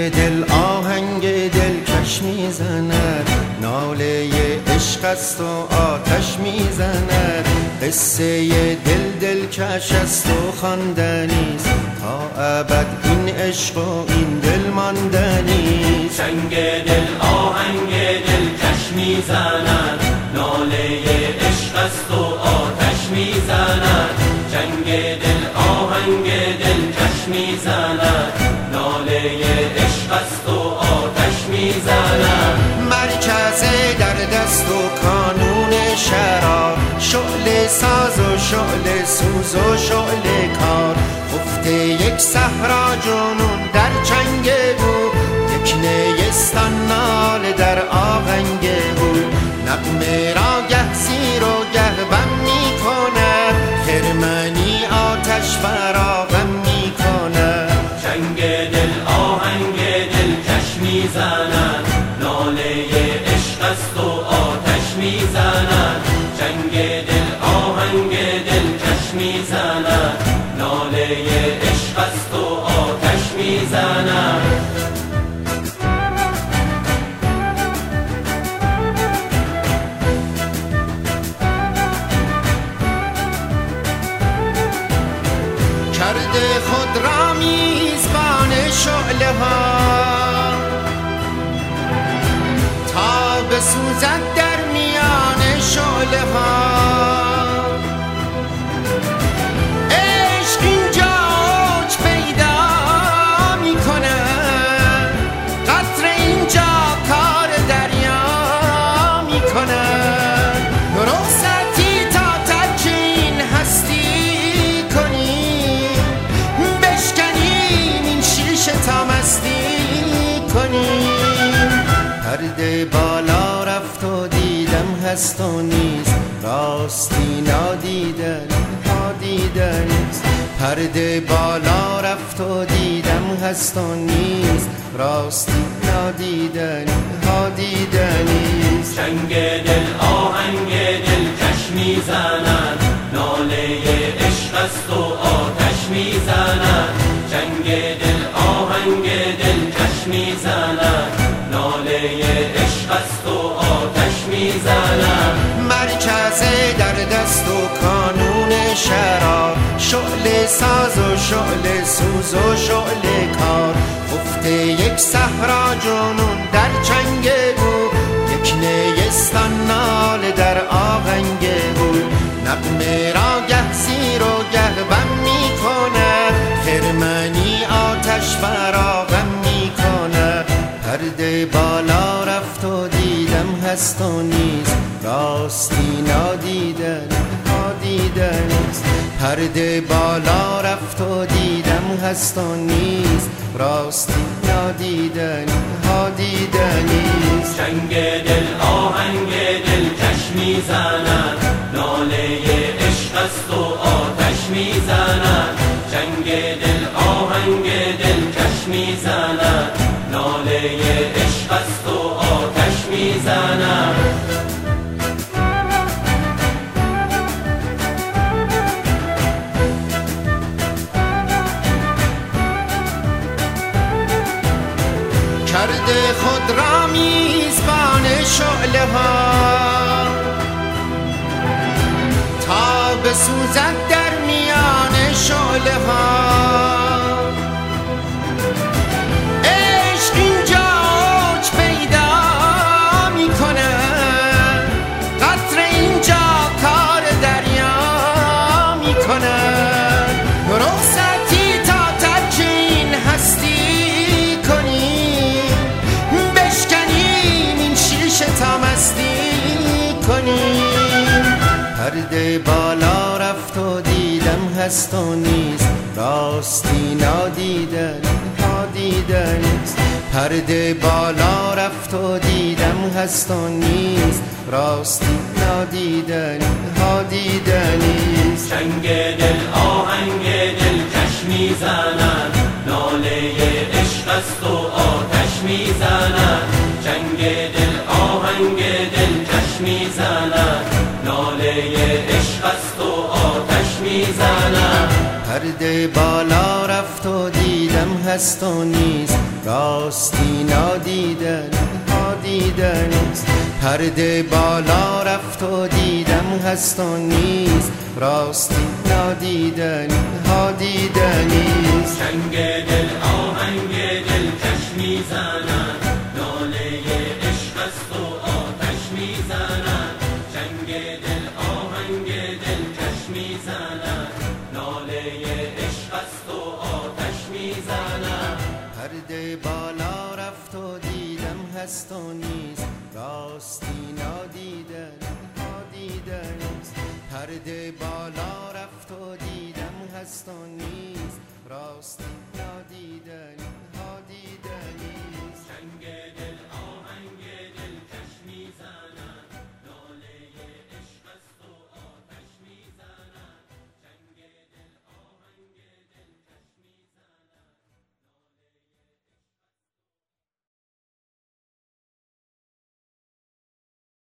دل آهنگ دلکش میزند، ناله عشق است و آتش میزند. قصه دلکش است و خواندنیست، تا ابد این عشق و این دل ماندنیست. چنگ دل آهنگ دلکش میزند، ناله عشق است و آتش میزند. چنگ دل آهنگ دلکش میزند، ناله عشق است و آتش میزند. مرکز در دست و کانون شرار، شعله ساز و شعله سوز و شعله کار. خفته یک صحرا جنون در چنگ او، یک نیستان ناله در آهنگ او. نغمه را گه زیر و گه بم می کند، خرمنی آتش فراغم می کند. چنگ دل آهنگ دلکش میزند، ناله عشق است و آتش میزند. چنگ دل آهنگ دلکش میزند، ناله عشق است و آتش میزند. کرده خود را میزبان شعله ها، تا بسوزد در میان شعله ها. عشق اینجا اوج پیدا میکند، قطره اینجا کار دریا میکند. رخصتی تا ترک این هستی کنیم، بشکنیم این شیشه تا مستی کنیم. پرده بالا رفت و دیدم هست و نیست، راستی نادیدن ها دیدنیست. پرده بالا رفت و دیدم هست و نیست، راستی نادیدن ها دیدنیست. چنگ دل آهنگ دلکش میزند، ناله عشق است و آتش میزند. چنگ دل آهنگ دلکش میزند، ناله عشق است و آتش میزند. مرکز در دست و کانون شرار، شعله ساز و شعله سوز و شعله کار. خفته یک صحرا جنون در چنگ او، یک نیستان ناله در آهنگ او. نغمه را گه زیر و گه بم می کند، خرمنی آتش فراغم می کند. پرده بالا رفت و دیدم هست و نیست، راستی نادیدن ها دیدنیست. پرده بالا رفت و دیدم هست و نیست، راستی نادیدن ها دیدنیست. چنگ دل آهنگ دلکش میزند، ناله عشق است و آتش میزند. چنگ دل آهنگ دلکش میزند، ناله عشق است و آتش میزند. کرده خود را میزبان شعله ها، تا بسوزد در میان شعله ها. عشق اینجا اوج پیدا میکند، قطره اینجا کار دریا میکند. رخصتی تا ترک این هستی کنیم، بشکنیم این شیشه تا مستی کنیم. پرده بالا رفت و دیدم هست و نیست، راستی نادیدن ها دیدنیست. پرده بالا رفت و دیدم هست و نیست، راستی نادیدن ها دیدنیست. چنگ دل آهنگ دلکش میزند، ناله عشق است و آتش میزند. چنگ دل آهنگ دلکش میزند، ناله عشق است و آتش میزند. پرده پرده بالا رفت و دیدم هست و نیست، راستی نادیدن ها دیدنیست. پرده بالا رفت و دیدم هست و نیست، راستی نادیدنی ها دیدنیست. چنگ دل آهنگ دل کش میزنن، ناله عشق است و آتش میزنن. چنگ دل آهنگ دل کش میزنن، ناله عشق است و آتش میزنن. پرده بالا رفت و دیدم هست و نیست، راستی نادیدن ها دیدنیست. پرده بالا رفت و دیدم هست و نیست، راستی نادیدنی